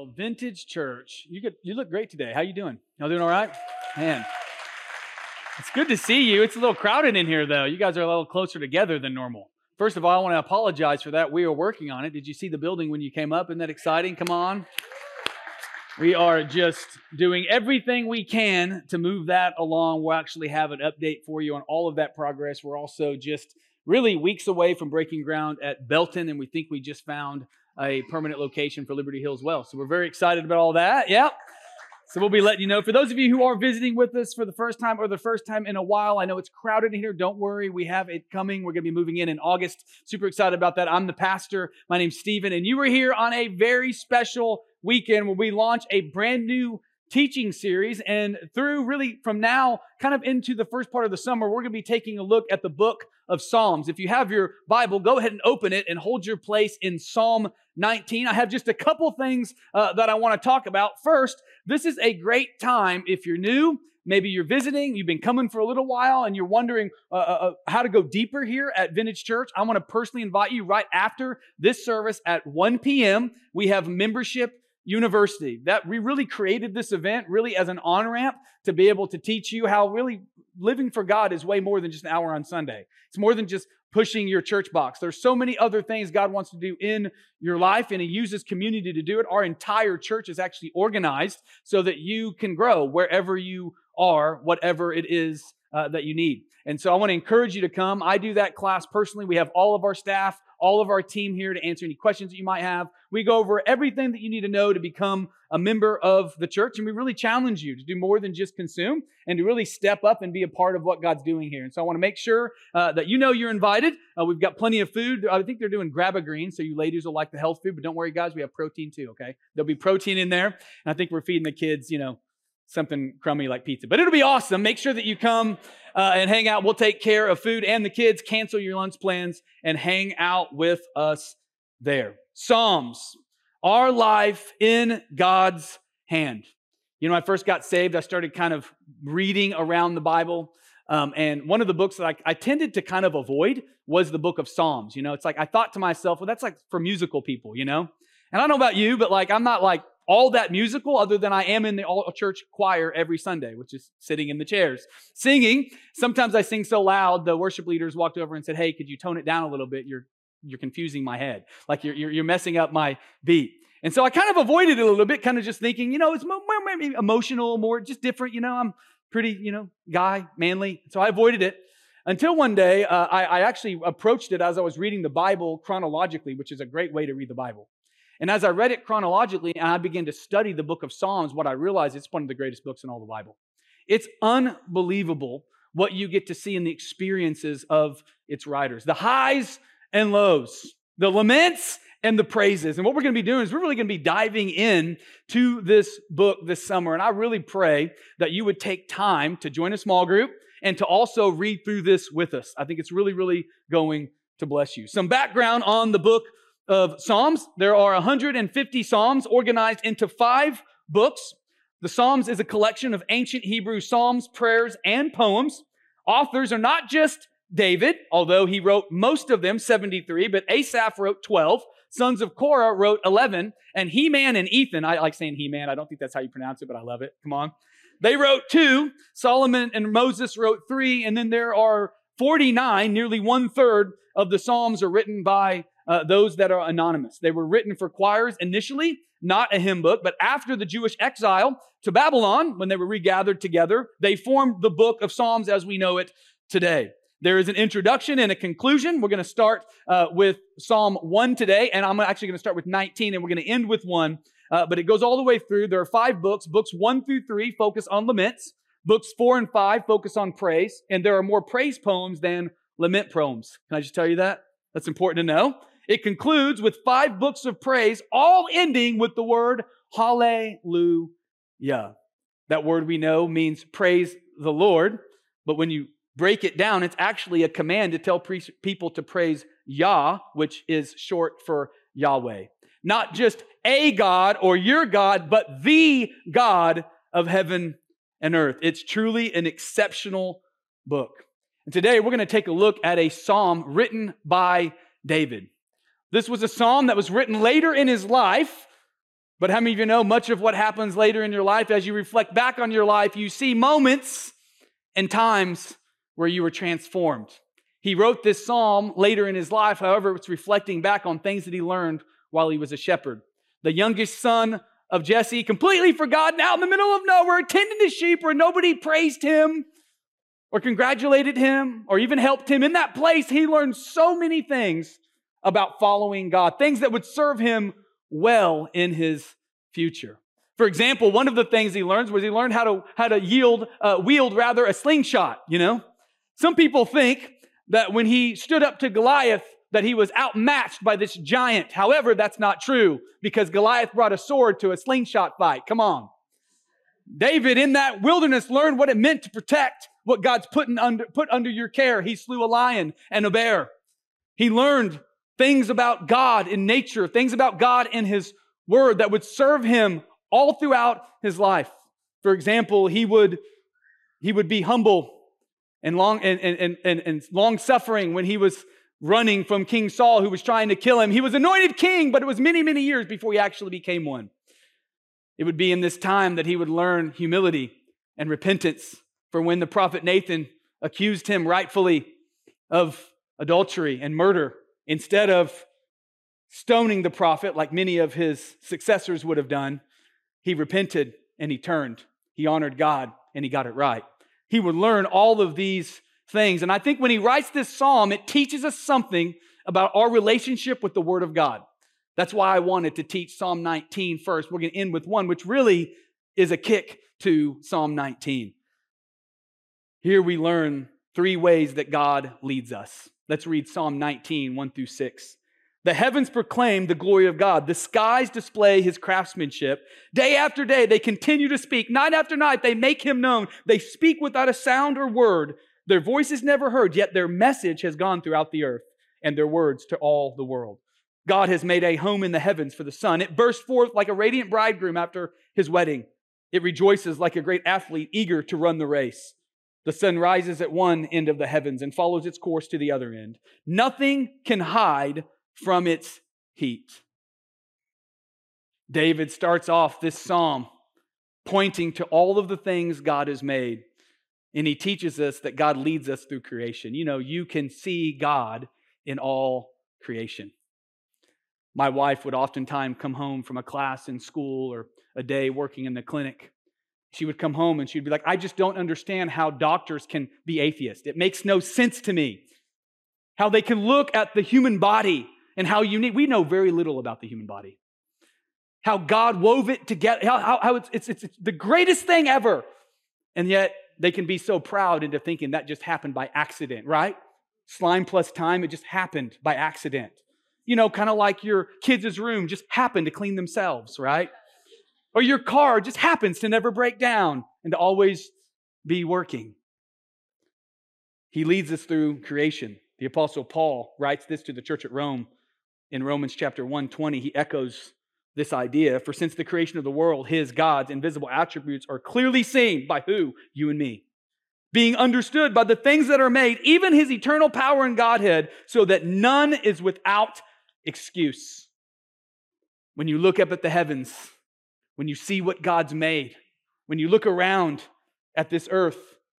Well, Vintage Church, you look great today. How you doing? Y'all doing all right? Man, it's good to see you. It's a little crowded in here, though. You guys are a little closer together than normal. First of all, I want to apologize for that. We are working on it. Did you see the building when you came up? Isn't that exciting? Come on. We are just doing everything we can to move that along. We'll actually have an update for you on all of that progress. We're also just really weeks away from breaking ground at Belton, and we think we just found a permanent location for Liberty Hill as well. So we're very excited about all that. Yep. So we'll be letting you know. For those of you who are visiting with us for the first time or the first time in a while, I know it's crowded in here. Don't worry. We have it coming. We're going to be moving in August. Super excited about that. I'm the pastor. My name's Stephen, and you were here on a very special weekend where we launch a brand new teaching series. And through really from now kind of into the first part of the summer, we're going to be taking a look at the book of Psalms. If you have your Bible, go ahead and open it and hold your place in Psalm 19. I have just a couple things that I want to talk about. First, this is a great time if you're new, maybe you're visiting, you've been coming for a little while, and you're wondering how to go deeper here at Vintage Church. I want to personally invite you right after this service at 1 p.m. We have Membership University. That we really created this event really as an on-ramp to be able to teach you how really living for God is way more than just an hour on Sunday. It's more than just pushing your church box. There's so many other things God wants to do in your life, and He uses community to do it. Our entire church is actually organized so that you can grow wherever you are, whatever it is that you need. And so I want to encourage you to come. I do that class personally. We have all of our staff, all of our team here to answer any questions that you might have. We go over everything that you need to know to become a member of the church, and we really challenge you to do more than just consume and to really step up and be a part of what God's doing here. And so I want to make sure that you know you're invited. We've got plenty of food. I think they're doing Grab-A-Green, so you ladies will like the health food, but don't worry, guys, we have protein too, okay? There'll be protein in there, and I think we're feeding the kids, something crummy like pizza. But it'll be awesome. Make sure that you come and hang out. We'll take care of food and the kids. Cancel your lunch plans and hang out with us there. Psalms, our life in God's hand. When I first got saved, I started kind of reading around the Bible. And one of the books that I tended to kind of avoid was the book of Psalms. It's like I thought to myself, well, that's like for musical people, And I don't know about you, but I'm not like all that musical other than I am in the all-church choir every Sunday, which is sitting in the chairs. Singing, sometimes I sing so loud, the worship leaders walked over and said, hey, could you tone it down a little bit? You're confusing my head. Like you're messing up my beat. And so I kind of avoided it a little bit, kind of just thinking, it's more maybe emotional, more just different. I'm pretty, guy, manly. So I avoided it until one day I actually approached it as I was reading the Bible chronologically, which is a great way to read the Bible. And as I read it chronologically and I began to study the book of Psalms, what I realized it's one of the greatest books in all the Bible. It's unbelievable what you get to see in the experiences of its writers. The highs and lows, the laments and the praises. And what we're going to be doing is we're really going to be diving in to this book this summer. And I really pray that you would take time to join a small group and to also read through this with us. I think it's really, really going to bless you. Some background on the book of Psalms. There are 150 Psalms organized into 5 books. The Psalms is a collection of ancient Hebrew psalms, prayers, and poems. Authors are not just David, although he wrote most of them, 73, but Asaph wrote 12. Sons of Korah wrote 11, and Heman and Ethan, I like saying Heman, I don't think that's how you pronounce it, but I love it. Come on. They wrote 2. Solomon and Moses wrote 3, and then there are 49, nearly 1/3 of the Psalms are written by those that are anonymous. They were written for choirs initially, not a hymn book, but after the Jewish exile to Babylon, when they were regathered together, they formed the book of Psalms as we know it today. There is an introduction and a conclusion. We're going to start with Psalm 1 today, and I'm actually going to start with 19, and we're going to end with 1, but it goes all the way through. There are 5 books. Books 1 through 3 focus on laments. Books 4 and 5 focus on praise, and there are more praise poems than lament poems. Can I just tell you that? That's important to know. It concludes with 5 books of praise, all ending with the word hallelujah. That word we know means praise the Lord, but when you break it down, it's actually a command to tell people to praise Yah, which is short for Yahweh. Not just a God or your God, but the God of heaven and earth. It's truly an exceptional book. And today we're going to take a look at a psalm written by David. This was a psalm that was written later in his life, But how many of you know much of what happens later in your life, as you reflect back on your life, you see moments and times where you were transformed. He wrote this psalm later in his life, however, it's reflecting back on things that he learned while he was a shepherd. The youngest son of Jesse, completely forgotten out in the middle of nowhere, tending the sheep where nobody praised him or congratulated him or even helped him. In that place, he learned so many things about following God, things that would serve him well in his future. For example, one of the things he learned was he learned how to wield a slingshot, you know? Some people think that when he stood up to Goliath, that he was outmatched by this giant. However, that's not true because Goliath brought a sword to a slingshot fight. Come on. David in that wilderness learned what it meant to protect what God's put under your care. He slew a lion and a bear. He learned things about God in nature, things about God in his word that would serve him all throughout his life. For example, he would be humble and long suffering when he was running from King Saul, who was trying to kill him. He was anointed king, but it was many, many years before he actually became one. It would be in this time that he would learn humility and repentance for when the prophet Nathan accused him rightfully of adultery and murder. Instead of stoning the prophet like many of his successors would have done, he repented and he turned. He honored God and he got it right. He would learn all of these things. And I think when he writes this psalm, it teaches us something about our relationship with the Word of God. That's why I wanted to teach Psalm 19 first. We're going to end with one, which really is a kick to Psalm 19. Here we learn 3 ways that God leads us. Let's read Psalm 19, 1 through 6. The heavens proclaim the glory of God. The skies display his craftsmanship. Day after day, they continue to speak. Night after night, they make him known. They speak without a sound or word. Their voice is never heard, yet their message has gone throughout the earth and their words to all the world. God has made a home in the heavens for the sun. It bursts forth like a radiant bridegroom after his wedding. It rejoices like a great athlete eager to run the race. The sun rises at one end of the heavens and follows its course to the other end. Nothing can hide from its heat. David starts off this psalm pointing to all of the things God has made. And he teaches us that God leads us through creation. You know, you can see God in all creation. My wife would oftentimes come home from a class in school or a day working in the clinic. She would come home and she'd be like, I just don't understand how doctors can be atheists. It makes no sense to me. How they can look at the human body and how unique. We know very little about the human body. How God wove it together. How it's the greatest thing ever. And yet they can be so proud into thinking that just happened by accident, right? Slime plus time, it just happened by accident. You know, kind of like your kids' room just happened to clean themselves, right? Or your car just happens to never break down and to always be working. He leads us through creation. The Apostle Paul writes this to the church at Rome in Romans chapter 1:20. He echoes this idea. For since the creation of the world, his, God's invisible attributes are clearly seen by who? You and me. Being understood by the things that are made, even his eternal power and Godhead, so that none is without excuse. When you look up at the heavens, when you see what God's made, when you look around at this earth,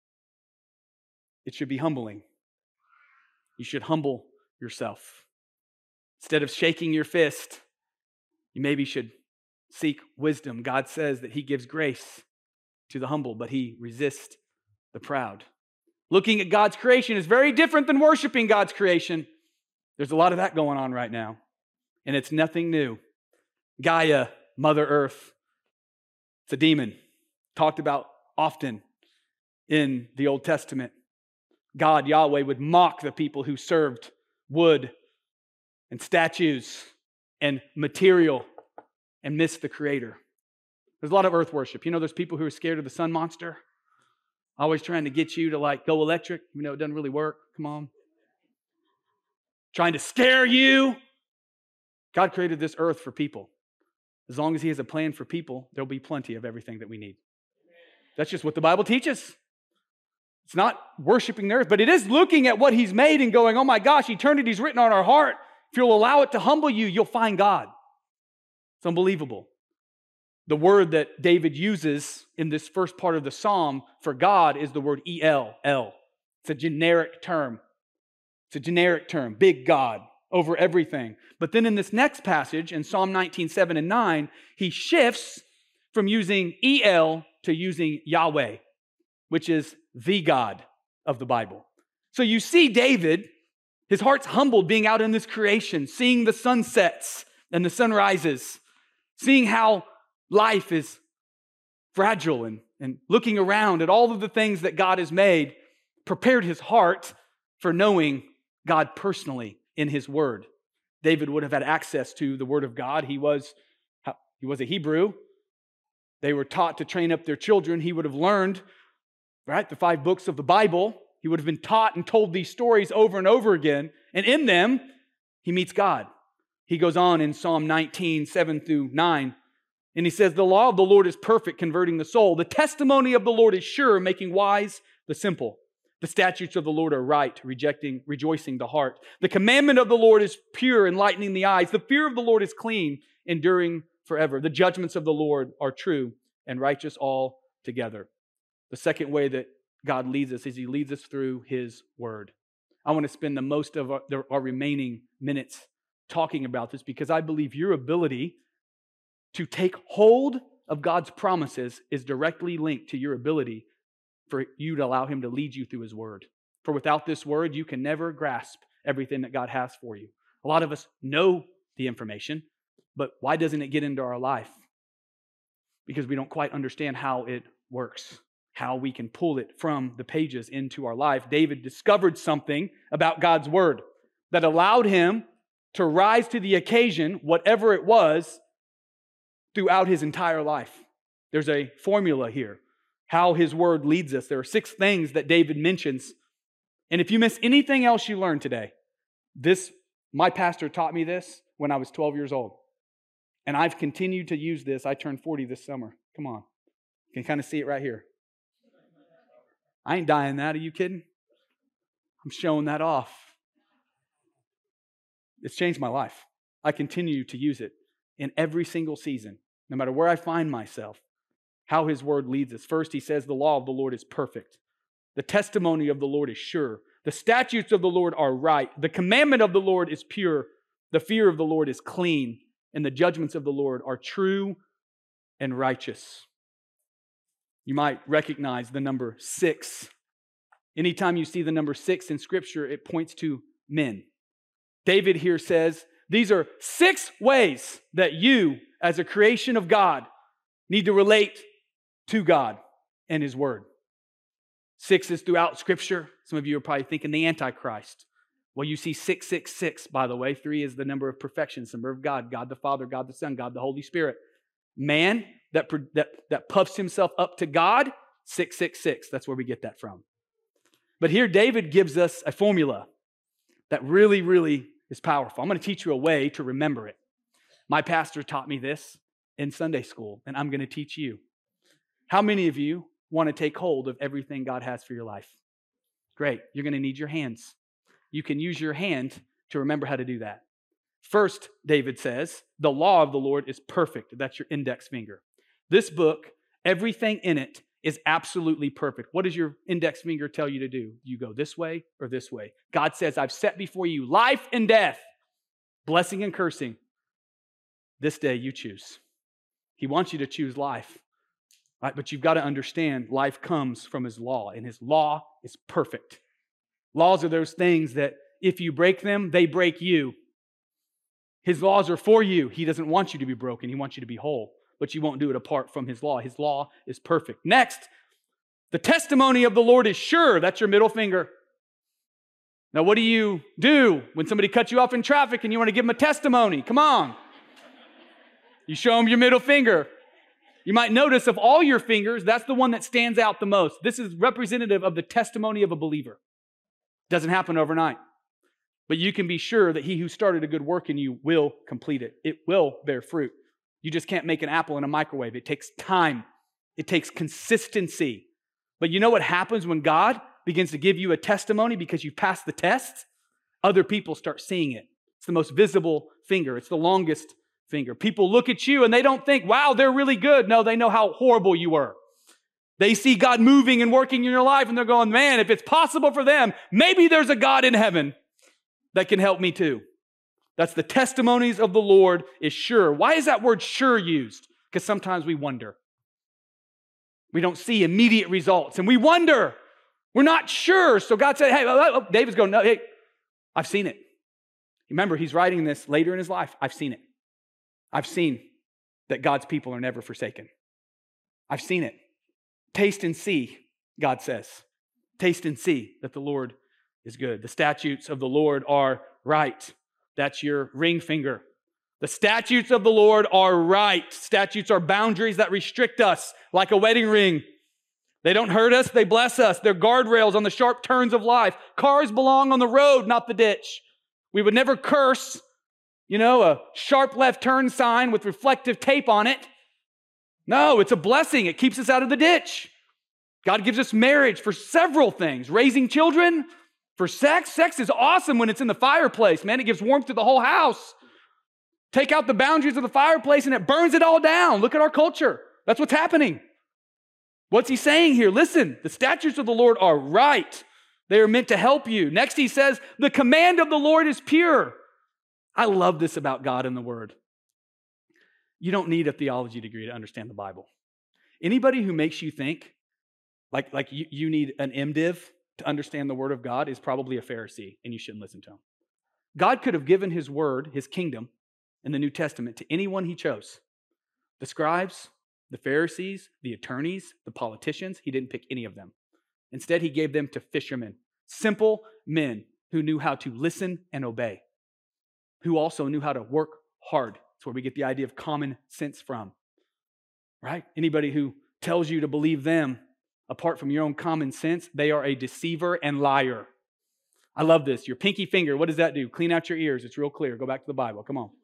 it should be humbling. You should humble yourself. Instead of shaking your fist, you maybe should seek wisdom. God says that he gives grace to the humble, but he resists the proud. Looking at God's creation is very different than worshiping God's creation. There's a lot of that going on right now, and it's nothing new. Gaia, Mother Earth, it's a demon, talked about often in the Old Testament. God, Yahweh, would mock the people who served wood and statues and material and miss the Creator. There's a lot of earth worship. You know, there's people who are scared of the sun monster, always trying to get you to go electric. You know, it doesn't really work. Come on. Trying to scare you. God created this earth for people. As long as he has a plan for people, there'll be plenty of everything that we need. That's just what the Bible teaches. It's not worshiping the earth, but it is looking at what he's made and going, oh my gosh, eternity's written on our heart. If you'll allow it to humble you, you'll find God. It's unbelievable. The word that David uses in this first part of the psalm for God is the word El, El. It's a generic term. It's a generic term, big God, over everything. But then in this next passage, in Psalm 19, 7 and 9, he shifts from using El to using Yahweh, which is the God of the Bible. So you see David, his heart's humbled being out in this creation, seeing the sunsets and the sunrises, seeing how life is fragile and looking around at all of the things that God has made, prepared his heart for knowing God personally in his word. David would have had access to the word of God. He was a Hebrew. They were taught to train up their children. He would have learned, right, the 5 books of the Bible. He would have been taught and told these stories over and over again. And in them, he meets God. He goes on in Psalm 19, 7 through 9, and he says, "The law of the Lord is perfect, converting the soul. The testimony of the Lord is sure, making wise the simple. The statutes of the Lord are right, rejoicing the heart. The commandment of the Lord is pure, enlightening the eyes. The fear of the Lord is clean, enduring forever. The judgments of the Lord are true and righteous altogether." The second way that God leads us is he leads us through his word. I want to spend the most of our remaining minutes talking about this because I believe your ability to take hold of God's promises is directly linked to your ability for you to allow him to lead you through his word. For without this word, you can never grasp everything that God has for you. A lot of us know the information, but why doesn't it get into our life? Because we don't quite understand how it works, how we can pull it from the pages into our life. David discovered something about God's word that allowed him to rise to the occasion, whatever it was, throughout his entire life. There's a formula here, how his word leads us. There are 6 things that David mentions. And if you miss anything else you learned today, my pastor taught me this when I was 12 years old. And I've continued to use this. I turned 40 this summer. Come on. You can kind of see it right here. I ain't dying that. Are you kidding? I'm showing that off. It's changed my life. I continue to use it in every single season, no matter where I find myself, how his word leads us. First, he says the law of the Lord is perfect. The testimony of the Lord is sure. The statutes of the Lord are right. The commandment of the Lord is pure. The fear of the Lord is clean. And the judgments of the Lord are true and righteous. You might recognize the number 6. Anytime you see the number 6 in Scripture, it points to men. David here says, these are 6 ways that you, as a creation of God, need to relate to God and his word. 6 is throughout Scripture. Some of you are probably thinking the Antichrist. Well, you see 666, by the way. 3 is the number of perfection, the number of God, God the Father, God the Son, God the Holy Spirit. Man that puffs himself up to God, 666. That's where we get that from. But here David gives us a formula that really, really is powerful. I'm going to teach you a way to remember it. My pastor taught me this in Sunday school, and I'm going to teach you. How many of you want to take hold of everything God has for your life? Great. You're going to need your hands. You can use your hand to remember how to do that. First, David says, the law of the Lord is perfect. That's your index finger. This book, everything in it is absolutely perfect. What does your index finger tell you to do? You go this way or this way. God says, I've set before you life and death, blessing and cursing. This day you choose. He wants you to choose life, right? But you've got to understand life comes from his law, and his law is perfect. Laws are those things that if you break them, they break you. His laws are for you. He doesn't want you to be broken. He wants you to be whole. But you won't do it apart from his law. His law is perfect. Next, the testimony of the Lord is sure. That's your middle finger. Now, what do you do when somebody cuts you off in traffic and you want to give them a testimony? Come on. You show them your middle finger. You might notice of all your fingers, that's the one that stands out the most. This is representative of the testimony of a believer. It doesn't happen overnight. But you can be sure that he who started a good work in you will complete it. It will bear fruit. You just can't make an apple in a microwave. It takes time. It takes consistency. But you know what happens when God begins to give you a testimony because you passed the test? Other people start seeing it. It's the most visible finger. It's the longest finger. People look at you and they don't think, wow, they're really good. No, they know how horrible you were. They see God moving and working in your life and they're going, man, if it's possible for them, maybe there's a God in heaven that can help me too. That's the testimonies of the Lord is sure. Why is that word sure used? Because sometimes we wonder. We don't see immediate results and we wonder. We're not sure. So God said, hey, David's going, no, hey, I've seen it. Remember, he's writing this later in his life. I've seen it. I've seen that God's people are never forsaken. I've seen it. Taste and see, God says. Taste and see that the Lord is good. The statutes of the Lord are right. That's your ring finger. The statutes of the Lord are right. Statutes are boundaries that restrict us like a wedding ring. They don't hurt us, they bless us. They're guardrails on the sharp turns of life. Cars belong on the road, not the ditch. We would never curse, a sharp left turn sign with reflective tape on it. No, it's a blessing. It keeps us out of the ditch. God gives us marriage for several things. Raising children, for sex. Sex is awesome when it's in the fireplace, man. It gives warmth to the whole house. Take out the boundaries of the fireplace and it burns it all down. Look at our culture. That's what's happening. What's he saying here? Listen, the statutes of the Lord are right. They are meant to help you. Next, he says, the command of the Lord is pure. I love this about God and the Word. You don't need a theology degree to understand the Bible. Anybody who makes you think like you need an MDiv to understand the Word of God is probably a Pharisee, and you shouldn't listen to him. God could have given his word, his kingdom, in the New Testament to anyone he chose. The scribes, the Pharisees, the attorneys, the politicians, he didn't pick any of them. Instead, he gave them to fishermen, simple men who knew how to listen and obey, who also knew how to work hard. That's where we get the idea of common sense from, right? Anybody who tells you to believe them apart from your own common sense, they are a deceiver and liar. I love this. Your pinky finger, what does that do? Clean out your ears. It's real clear. Go back to the Bible. Come on.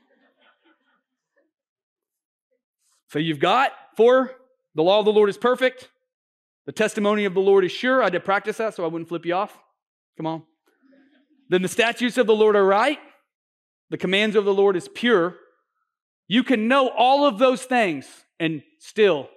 So you've got 4, the law of the Lord is perfect. The testimony of the Lord is sure. I did practice that so I wouldn't flip you off. Come on. Then the statutes of the Lord are right. The commands of the Lord is pure. You can know all of those things and still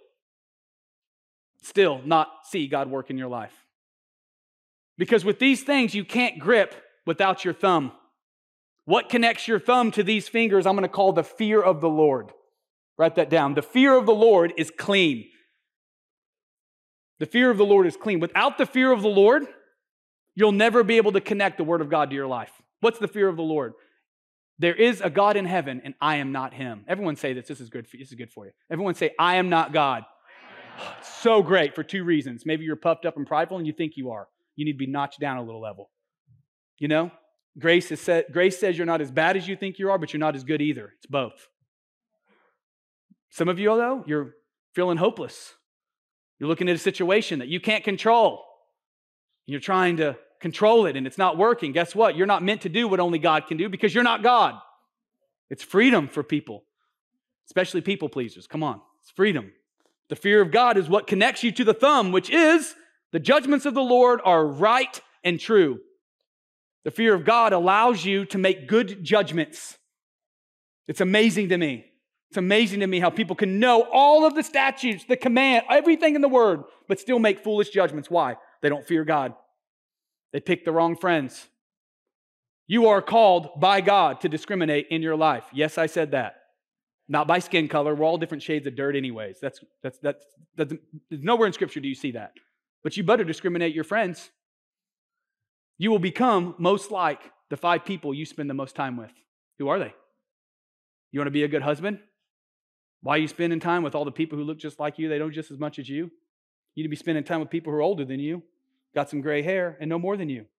not see God work in your life. Because with these things, you can't grip without your thumb. What connects your thumb to these fingers, I'm going to call the fear of the Lord. Write that down. The fear of the Lord is clean. The fear of the Lord is clean. Without the fear of the Lord, you'll never be able to connect the Word of God to your life. What's the fear of the Lord? There is a God in heaven, and I am not Him. Everyone say this. This is good for you. Everyone say, I am not God. It's so great for 2 reasons. Maybe you're puffed up and prideful, and you think you are. You need to be notched down a little level. Grace says you're not as bad as you think you are, but you're not as good either. It's both. Some of you, though, you're feeling hopeless. You're looking at a situation that you can't control. And you're trying to control it, and it's not working. Guess what? You're not meant to do what only God can do because you're not God. It's freedom for people, especially people pleasers. Come on. It's freedom. The fear of God is what connects you to the thumb, which is the judgments of the Lord are right and true. The fear of God allows you to make good judgments. It's amazing to me. It's amazing to me how people can know all of the statutes, the command, everything in the Word, but still make foolish judgments. Why? They don't fear God. They pick the wrong friends. You are called by God to discriminate in your life. Yes, I said that. Not by skin color. We're all different shades of dirt anyways. That's nowhere in Scripture do you see that. But you better discriminate your friends. You will become most like the 5 people you spend the most time with. Who are they? You want to be a good husband? Why are you spending time with all the people who look just like you? They know just as much as you. You need to be spending time with people who are older than you, got some gray hair, and know more than you.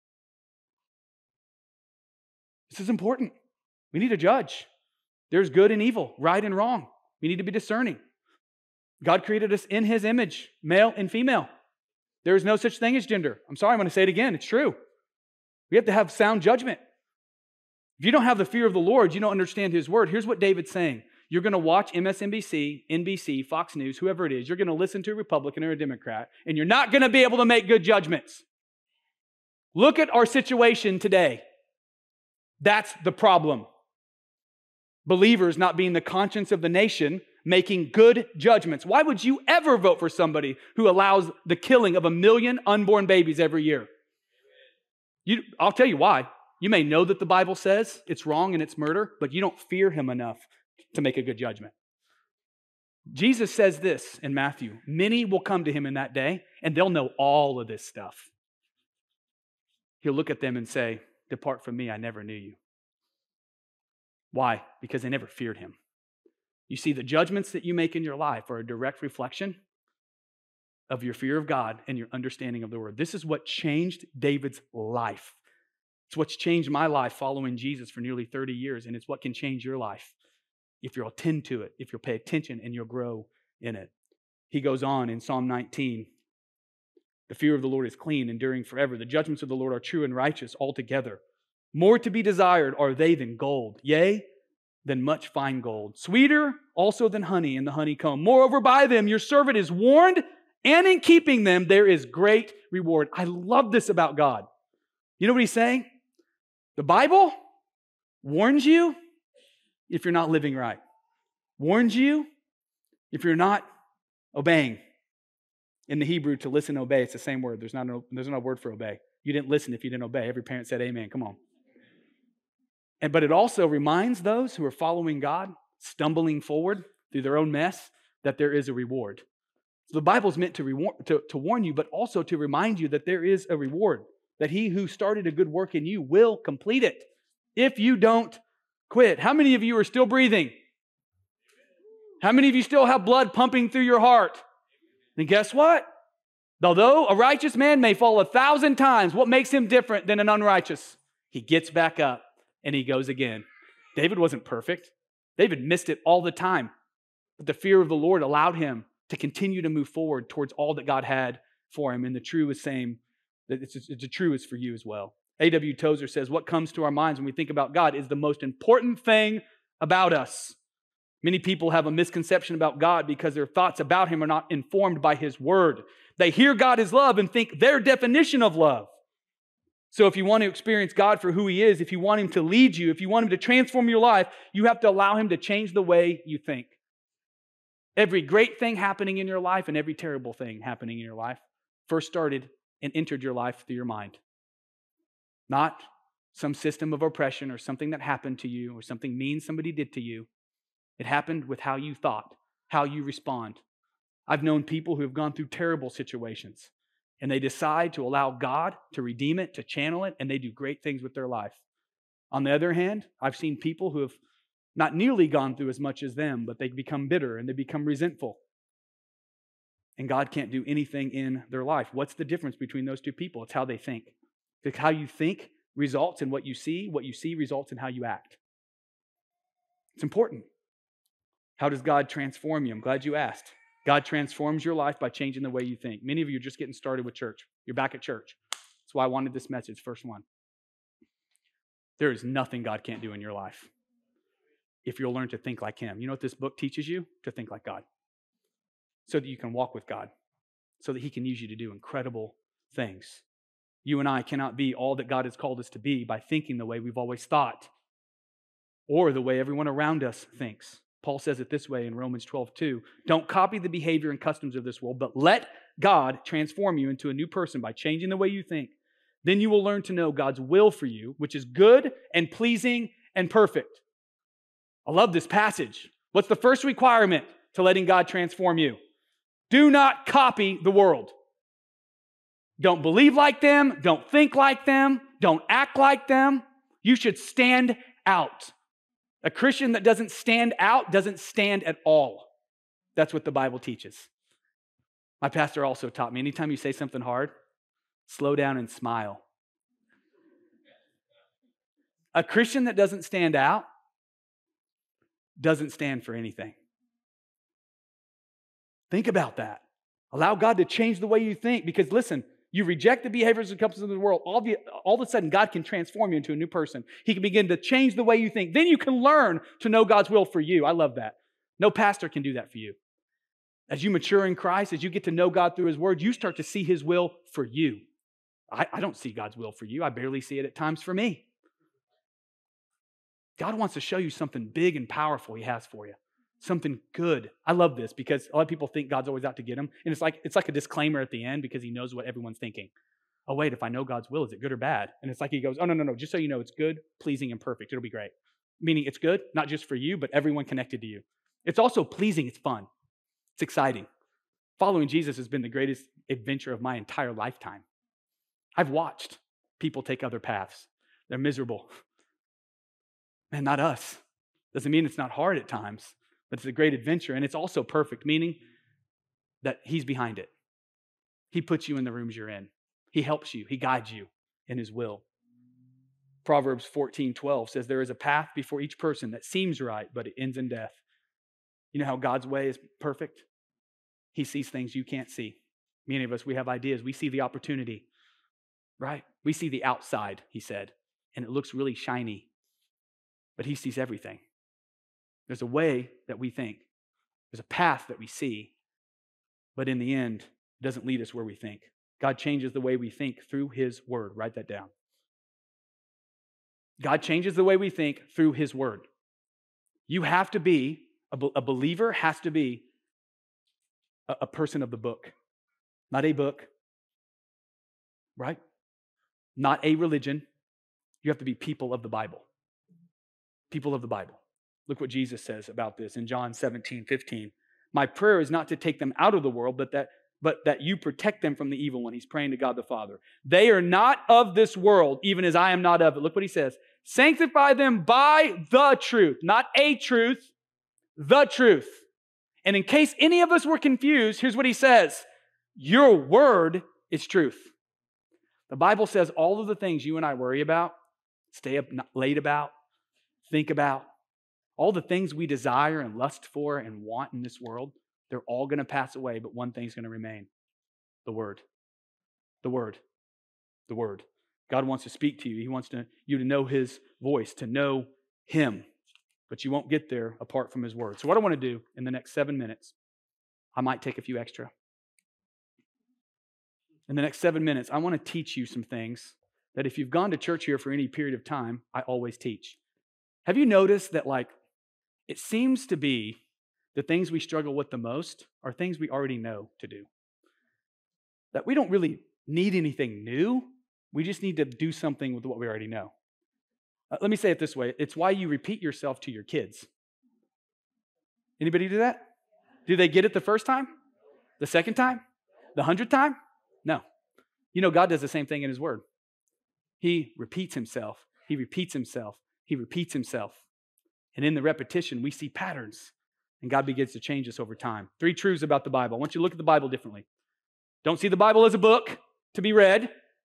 This is important. We need to judge. There's good and evil, right and wrong. We need to be discerning. God created us in His image, male and female. There is no such thing as gender. I'm sorry, I'm going to say it again. It's true. We have to have sound judgment. If you don't have the fear of the Lord, you don't understand His Word. Here's what David's saying. You're going to watch MSNBC, NBC, Fox News, whoever it is. You're going to listen to a Republican or a Democrat, and you're not going to be able to make good judgments. Look at our situation today. That's the problem. Believers not being the conscience of the nation, making good judgments. Why would you ever vote for somebody who allows the killing of 1 million unborn babies every year? I'll tell you why. You may know that the Bible says it's wrong and it's murder, but you don't fear him enough to make a good judgment. Jesus says this in Matthew, many will come to him in that day, and they'll know all of this stuff. He'll look at them and say, depart from me, I never knew you. Why? Because they never feared him. You see, the judgments that you make in your life are a direct reflection of your fear of God and your understanding of the word. This is what changed David's life. It's what's changed my life following Jesus for nearly 30 years, and it's what can change your life if you'll attend to it, if you'll pay attention, and you'll grow in it. He goes on in Psalm 19, the fear of the Lord is clean, enduring forever. The judgments of the Lord are true and righteous altogether. More to be desired are they than gold, yea, than much fine gold. Sweeter also than honey in the honeycomb. Moreover, by them your servant is warned, and in keeping them there is great reward. I love this about God. You know what he's saying? The Bible warns you if you're not living right. Warns you if you're not obeying. In the Hebrew, to listen and obey, it's the same word. There's no word for obey. You didn't listen if you didn't obey. Every parent said amen. Come on. But it also reminds those who are following God, stumbling forward through their own mess, that there is a reward. So the Bible's meant to warn you, but also to remind you that there is a reward, that he who started a good work in you will complete it if you don't quit. How many of you are still breathing? How many of you still have blood pumping through your heart? And guess what? Although a righteous man may fall 1,000 times, what makes him different than an unrighteous? He gets back up and he goes again. David wasn't perfect. David missed it all the time. But the fear of the Lord allowed him to continue to move forward towards all that God had for him. And the true is saying that the true is for you as well. A.W. Tozer says, what comes to our minds when we think about God is the most important thing about us. Many people have a misconception about God because their thoughts about him are not informed by his word. They hear God is love and think their definition of love. So if you want to experience God for who he is, if you want him to lead you, if you want him to transform your life, you have to allow him to change the way you think. Every great thing happening in your life and every terrible thing happening in your life first started and entered your life through your mind. Not some system of oppression or something that happened to you or something mean somebody did to you. It happened with how you thought, how you respond. I've known people who have gone through terrible situations, and they decide to allow God to redeem it, to channel it, and they do great things with their life. On the other hand, I've seen people who have not nearly gone through as much as them, but they become bitter and they become resentful. And God can't do anything in their life. What's the difference between those two people? It's how they think. Because how you think results in what you see results in how you act. It's important. How does God transform you? I'm glad you asked. God transforms your life by changing the way you think. Many of you are just getting started with church. You're back at church. That's why I wanted this message, first one. There is nothing God can't do in your life if you'll learn to think like him. You know what this book teaches you? To think like God. So that you can walk with God. So that he can use you to do incredible things. You and I cannot be all that God has called us to be by thinking the way we've always thought or the way everyone around us thinks. Paul says it this way in Romans 12:2. Don't copy the behavior and customs of this world, but let God transform you into a new person by changing the way you think. Then you will learn to know God's will for you, which is good and pleasing and perfect. I love this passage. What's the first requirement to letting God transform you? Do not copy the world. Don't believe like them. Don't think like them. Don't act like them. You should stand out. A Christian that doesn't stand out doesn't stand at all. That's what the Bible teaches. My pastor also taught me, anytime you say something hard, slow down and smile. A Christian that doesn't stand out doesn't stand for anything. Think about that. Allow God to change the way you think, because listen, you reject the behaviors and customs of the world, all of a sudden God can transform you into a new person. He can begin to change the way you think. Then you can learn to know God's will for you. I love that. No pastor can do that for you. As you mature in Christ, as you get to know God through his word, you start to see his will for you. I don't see God's will for you. I barely see it at times for me. God wants to show you something big and powerful he has for you. Something good. I love this because a lot of people think God's always out to get them. And it's like a disclaimer at the end because he knows what everyone's thinking. Oh, wait, if I know God's will, is it good or bad? And it's like he goes, oh, no. Just so you know, it's good, pleasing, and perfect. It'll be great. Meaning it's good, not just for you, but everyone connected to you. It's also pleasing. It's fun. It's exciting. Following Jesus has been the greatest adventure of my entire lifetime. I've watched people take other paths. They're miserable. Man, not us. Doesn't mean it's not hard at times, but it's a great adventure. And it's also perfect, meaning that he's behind it. He puts you in the rooms you're in. He helps you. He guides you in his will. Proverbs 14:12 says, there is a path before each person that seems right, but it ends in death. You know how God's way is perfect? He sees things you can't see. Many of us, we have ideas. We see the opportunity, right? We see the outside, he said, and it looks really shiny, but he sees everything. There's a way that we think. There's a path that we see, but in the end, it doesn't lead us where we think. God changes the way we think through his word. Write that down. God changes the way we think through his word. You have to be, a believer has to be a person of the book. Not a book, right? Not a religion. You have to be people of the Bible. People of the Bible. Look what Jesus says about this in John 17:15. My prayer is not to take them out of the world, but that you protect them from the evil one. He's praying to God the Father. They are not of this world, even as I am not of it. Look what he says. Sanctify them by the truth. Not a truth, the truth. And in case any of us were confused, here's what he says. Your word is truth. The Bible says all of the things you and I worry about, stay up late about, think about, all the things we desire and lust for and want in this world, they're all going to pass away, but one thing's going to remain. The Word. The Word. The Word. God wants to speak to you. He wants you to know his voice, to know him. But you won't get there apart from his word. So what I want to do in the next 7 minutes, I might take a few extra. In the next 7 minutes, I want to teach you some things that if you've gone to church here for any period of time, I always teach. Have you noticed that it seems to be the things we struggle with the most are things we already know to do? That we don't really need anything new. We just need to do something with what we already know. Let me say it this way. It's why you repeat yourself to your kids. Anybody do that? Do they get it the first time? The second time? The 100th time? No. You know, God does the same thing in his word. He repeats himself. He repeats himself. He repeats himself. And in the repetition, we see patterns. And God begins to change us over time. 3 truths about the Bible. I want you to look at the Bible differently. Don't see the Bible as a book to be read.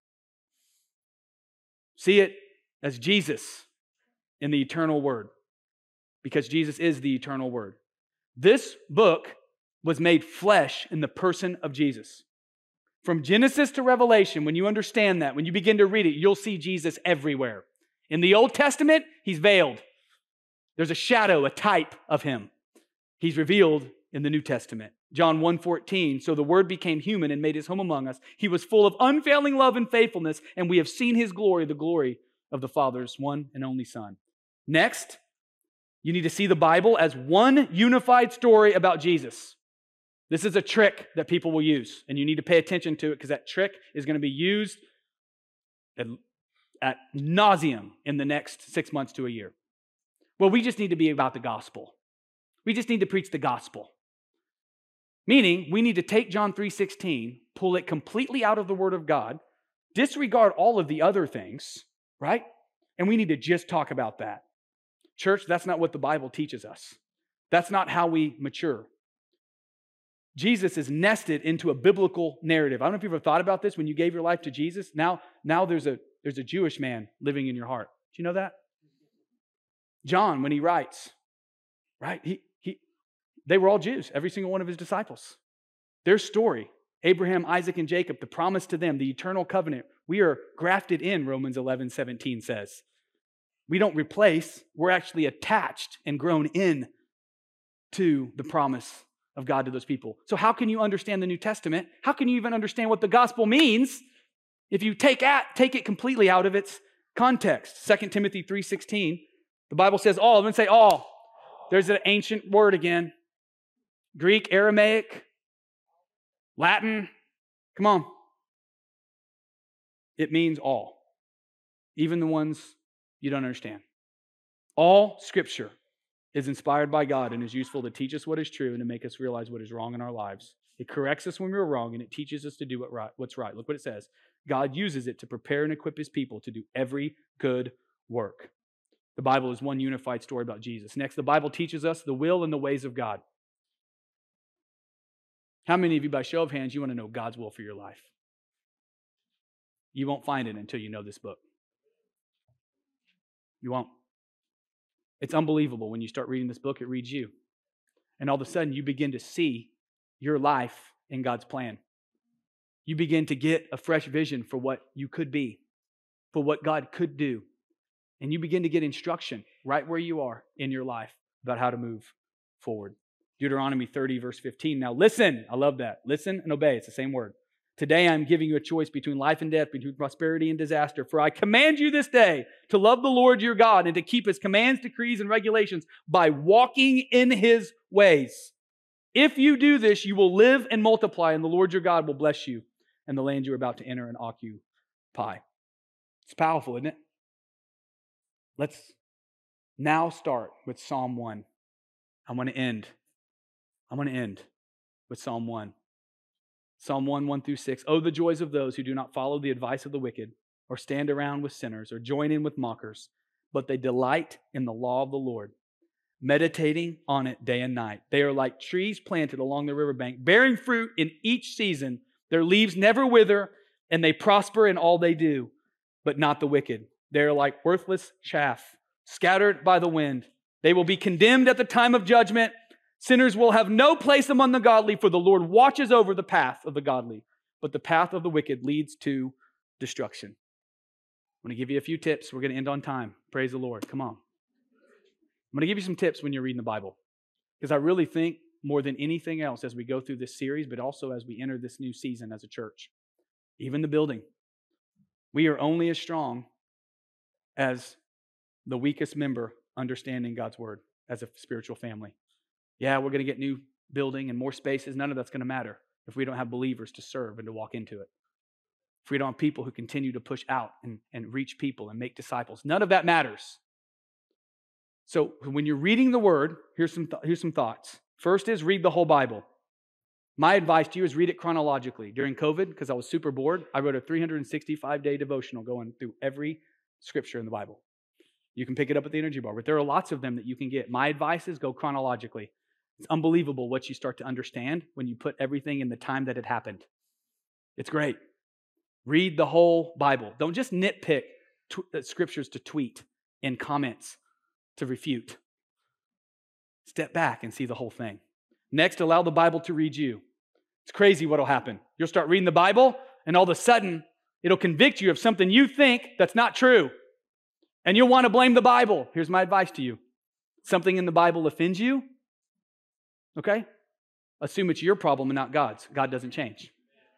See it as Jesus in the eternal word. Because Jesus is the eternal word. This book was made flesh in the person of Jesus. From Genesis to Revelation, when you understand that, when you begin to read it, you'll see Jesus everywhere. In the Old Testament, he's veiled. There's a shadow, a type of him. He's revealed in the New Testament. John 1:14, so the Word became human and made his home among us. He was full of unfailing love and faithfulness, and we have seen his glory, the glory of the Father's one and only Son. Next, you need to see the Bible as one unified story about Jesus. This is a trick that people will use, and you need to pay attention to it because that trick is going to be used at nauseum in the next 6 months to a year. Well, we just need to be about the gospel. We just need to preach the gospel. Meaning, we need to take John 3:16, pull it completely out of the Word of God, disregard all of the other things, right? And we need to just talk about that. Church, that's not what the Bible teaches us. That's not how we mature. Jesus is nested into a biblical narrative. I don't know if you've ever thought about this when you gave your life to Jesus. Now there's a Jewish man living in your heart. Do you know that? John, when he writes, right? They were all Jews, every single one of his disciples. Their story, Abraham, Isaac, and Jacob, the promise to them, the eternal covenant, we are grafted in, Romans 11:17 says. We don't replace, we're actually attached and grown in to the promise of God to those people. So how can you understand the New Testament? How can you even understand what the gospel means if you take it completely out of its context? 2 Timothy 3:16 The Bible says all. I'm going to say all. There's an ancient word again. Greek, Aramaic, Latin. Come on. It means all. Even the ones you don't understand. All Scripture is inspired by God and is useful to teach us what is true and to make us realize what is wrong in our lives. It corrects us when we're wrong, and it teaches us to do what's right. Look what it says. God uses it to prepare and equip His people to do every good work. The Bible is one unified story about Jesus. Next, the Bible teaches us the will and the ways of God. How many of you, by show of hands, you want to know God's will for your life? You won't find it until you know this book. You won't. It's unbelievable. When you start reading this book, it reads you. And all of a sudden, you begin to see your life in God's plan. You begin to get a fresh vision for what you could be, for what God could do. And you begin to get instruction right where you are in your life about how to move forward. Deuteronomy 30, verse 15. Now listen. I love that. Listen and obey. It's the same word. Today I'm giving you a choice between life and death, between prosperity and disaster. For I command you this day to love the Lord your God and to keep His commands, decrees, and regulations by walking in His ways. If you do this, you will live and multiply, and the Lord your God will bless you and the land you're about to enter and occupy. It's powerful, isn't it? Let's now start with Psalm 1. I'm going to end with Psalm 1. Psalm 1, 1 through 6. Oh, the joys of those who do not follow the advice of the wicked, or stand around with sinners, or join in with mockers, but they delight in the law of the Lord, meditating on it day and night. They are like trees planted along the riverbank, bearing fruit in each season. Their leaves never wither, and they prosper in all they do, but not the wicked. They are like worthless chaff, scattered by the wind. They will be condemned at the time of judgment. Sinners will have no place among the godly, for the Lord watches over the path of the godly, but the path of the wicked leads to destruction. I'm going to give you a few tips. We're going to end on time. Praise the Lord. Come on. I'm going to give you some tips when you're reading the Bible, because I really think more than anything else as we go through this series, but also as we enter this new season as a church, even the building, we are only as strong as the weakest member understanding God's word as a spiritual family. Yeah, we're going to get new building and more spaces. None of that's going to matter if we don't have believers to serve and to walk into it. If we don't have people who continue to push out and reach people and make disciples. None of that matters. So when you're reading the word, here's some thoughts. First is read the whole Bible. My advice to you is read it chronologically. During COVID, because I was super bored, I wrote a 365-day devotional going through every scripture in the Bible. You can pick it up at the Energy Bar, but there are lots of them that you can get. My advice is go chronologically. It's unbelievable what you start to understand when you put everything in the time that it happened. It's great. Read the whole Bible. Don't just nitpick scriptures to tweet and comments to refute. Step back and see the whole thing. Next, allow the Bible to read you. It's crazy what will happen. You'll start reading the Bible, and all of a sudden, it'll convict you of something you think that's not true. And you'll want to blame the Bible. Here's my advice to you. Something in the Bible offends you, okay? Assume it's your problem and not God's. God doesn't change.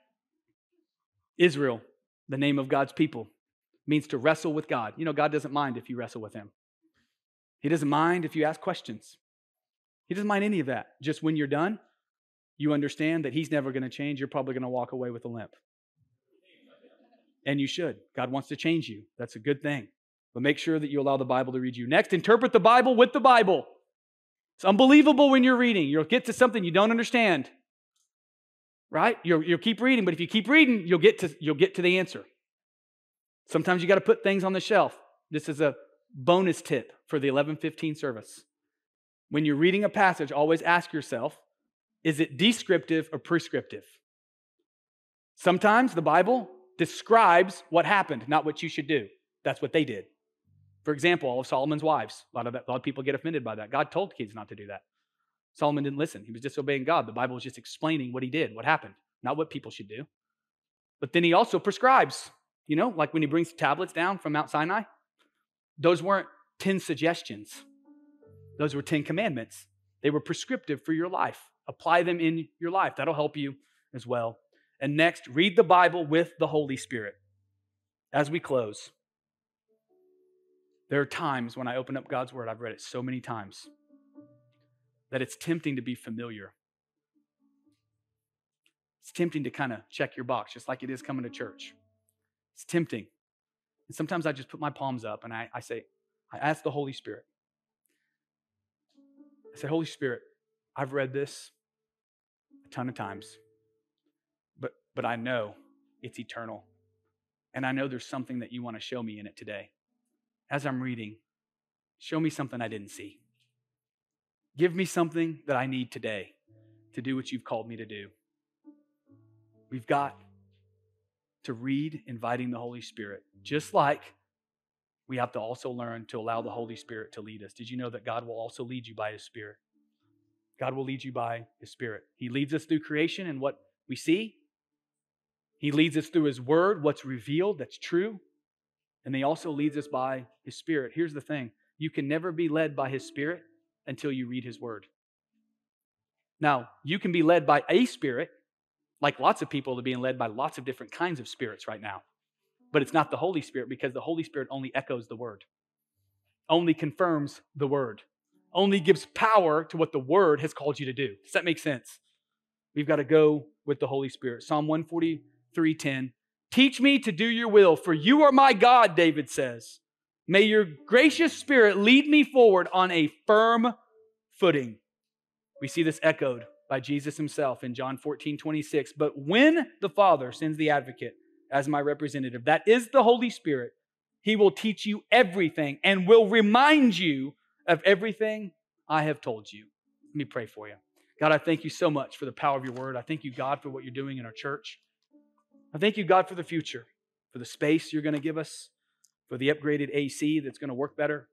Israel, the name of God's people, means to wrestle with God. You know, God doesn't mind if you wrestle with Him. He doesn't mind if you ask questions. He doesn't mind any of that. Just when you're done, you understand that He's never going to change. You're probably going to walk away with a limp. And you should. God wants to change you. That's a good thing. But make sure that you allow the Bible to read you. Next, interpret the Bible with the Bible. It's unbelievable when you're reading. You'll get to something you don't understand. Right? You'll keep reading, but if you keep reading, you'll get to the answer. Sometimes you got to put things on the shelf. This is a bonus tip for the 11:15 service. When you're reading a passage, always ask yourself, is it descriptive or prescriptive? Sometimes the Bible describes what happened, not what you should do. That's what they did. For example, all of Solomon's wives. A lot of people get offended by that. God told kids not to do that. Solomon didn't listen. He was disobeying God. The Bible was just explaining what he did, what happened, not what people should do. But then he also prescribes, like when he brings the tablets down from Mount Sinai. Those weren't 10 suggestions. Those were 10 commandments. They were prescriptive for your life. Apply them in your life. That'll help you as well. And next, read the Bible with the Holy Spirit. As we close, There are times when I open up God's word, I've read it so many times, that it's tempting to be familiar. It's tempting to kind of check your box, just like it is coming to church. It's tempting. And sometimes I just put my palms up and I ask the Holy Spirit. I say, Holy Spirit, I've read this a ton of times, but I know it's eternal. And I know there's something that you want to show me in it today. As I'm reading, show me something I didn't see. Give me something that I need today to do what you've called me to do. We've got to read inviting the Holy Spirit, just like we have to also learn to allow the Holy Spirit to lead us. Did you know that God will also lead you by His Spirit? God will lead you by His Spirit. He leads us through creation and what we see. He leads us through His Word, what's revealed, that's true. And He also leads us by His Spirit. Here's the thing. You can never be led by His Spirit until you read His Word. Now, you can be led by a spirit, like lots of people are being led by lots of different kinds of spirits right now. But it's not the Holy Spirit, because the Holy Spirit only echoes the Word, only confirms the Word, only gives power to what the Word has called you to do. Does that make sense? We've got to go with the Holy Spirit. Psalm 143:10. Teach me to do your will, for you are my God, David says. May your gracious Spirit lead me forward on a firm footing. We see this echoed by Jesus Himself in John 14:26. But when the Father sends the advocate as my representative, that is the Holy Spirit, He will teach you everything and will remind you of everything I have told you. Let me pray for you. God, I thank you so much for the power of your word. I thank you, God, for what you're doing in our church. I thank you, God, for the future, for the space you're going to give us, for the upgraded AC that's going to work better.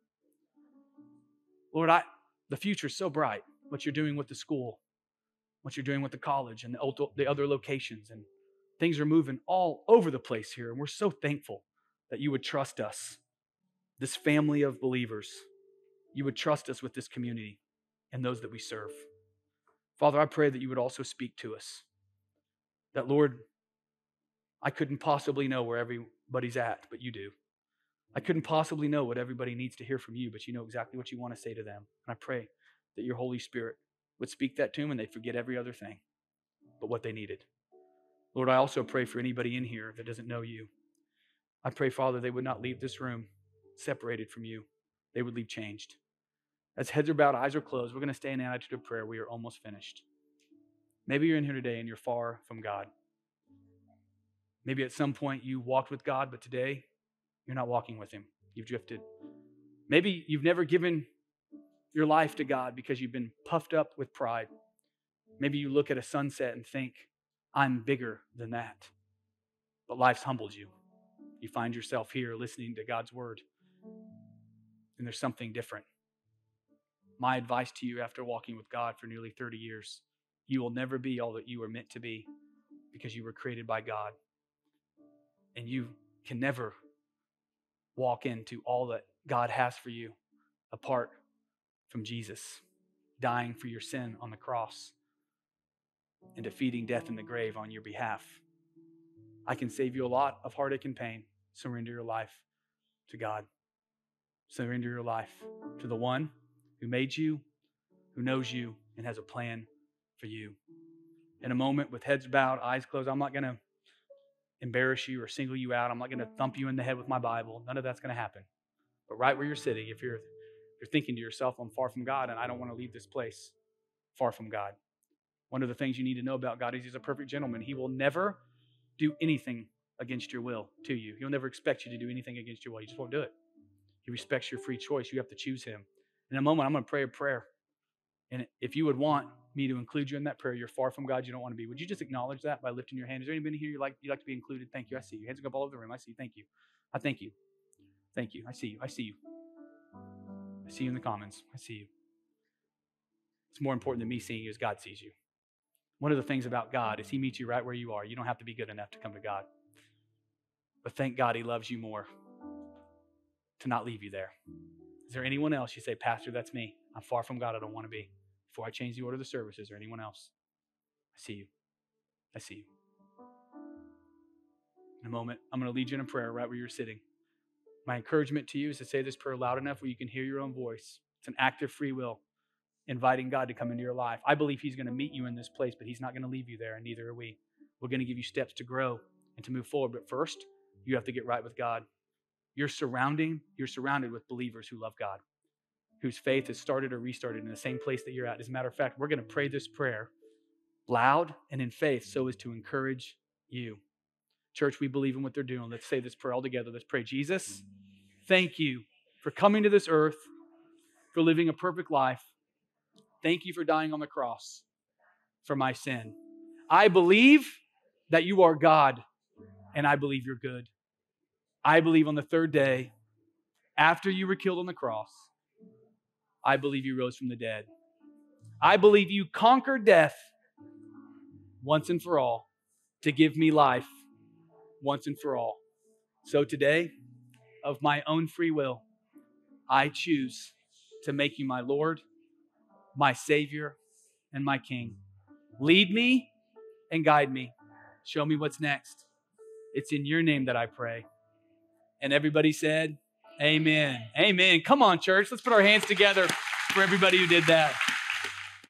Lord, the future is so bright, what you're doing with the school, what you're doing with the college and the other locations. And things are moving all over the place here. And we're so thankful that you would trust us, this family of believers. You would trust us with this community and those that we serve. Father, I pray that you would also speak to us. That, Lord, I couldn't possibly know where everybody's at, but you do. I couldn't possibly know what everybody needs to hear from you, but you know exactly what you want to say to them. And I pray that your Holy Spirit would speak that to them and they'd forget every other thing but what they needed. Lord, I also pray for anybody in here that doesn't know you. I pray, Father, they would not leave this room separated from you. They would leave changed. As heads are bowed, eyes are closed, we're going to stay in an attitude of prayer. We are almost finished. Maybe you're in here today and you're far from God. Maybe at some point you walked with God, but today you're not walking with Him. You've drifted. Maybe you've never given your life to God because you've been puffed up with pride. Maybe you look at a sunset and think, I'm bigger than that. But life's humbled you. You find yourself here listening to God's word, and there's something different. My advice to you after walking with God for nearly 30 years, you will never be all that you were meant to be because you were created by God. And you can never walk into all that God has for you apart from Jesus dying for your sin on the cross and defeating death in the grave on your behalf. I can save you a lot of heartache and pain. Surrender your life to God. Surrender your life to the one who made you, who knows you, and has a plan for you. In a moment, with heads bowed, eyes closed, I'm not going to embarrass you or single you out. I'm not going to thump you in the head with my Bible. None of that's going to happen. But right where you're sitting, if you're thinking to yourself, I'm far from God and I don't want to leave this place far from God. One of the things you need to know about God is He's a perfect gentleman. He will never do anything against your will to you. He'll never expect you to do anything against your will. He just won't do it. He respects your free choice. You have to choose Him. In a moment, I'm going to pray a prayer. And if you would want me to include you in that prayer, you're far from God, you don't want to be. Would you just acknowledge that by lifting your hand? Is there anybody here you'd like to be included? Thank you. I see you. Hands go up all over the room. I see you. Thank you. I thank you. Thank you. I see you. I see you. I see you in the comments. I see you. It's more important than me seeing you is God sees you. One of the things about God is He meets you right where you are. You don't have to be good enough to come to God. But thank God He loves you more to not leave you there. Is there anyone else you say, Pastor, that's me. I'm far from God. I don't want to be. Before I change the order of the service, is there anyone else? I see you. I see you. In a moment, I'm going to lead you in a prayer right where you're sitting. My encouragement to you is to say this prayer loud enough where you can hear your own voice. It's an act of free will, inviting God to come into your life. I believe He's going to meet you in this place, but He's not going to leave you there, and neither are we. We're going to give you steps to grow and to move forward. But first, you have to get right with God. You're surrounded with believers who love God, whose faith has started or restarted in the same place that you're at. As a matter of fact, we're going to pray this prayer loud and in faith so as to encourage you. Church, we believe in what they're doing. Let's say this prayer all together. Let's pray. Jesus, thank you for coming to this earth, for living a perfect life. Thank you for dying on the cross for my sin. I believe that you are God, and I believe you're good. I believe on the third day, after you were killed on the cross, I believe you rose from the dead. I believe you conquered death once and for all to give me life once and for all. So today, of my own free will, I choose to make you my Lord, my Savior, and my King. Lead me and guide me. Show me what's next. It's in your name that I pray. And everybody said, amen. Amen. Come on, church. Let's put our hands together for everybody who did that.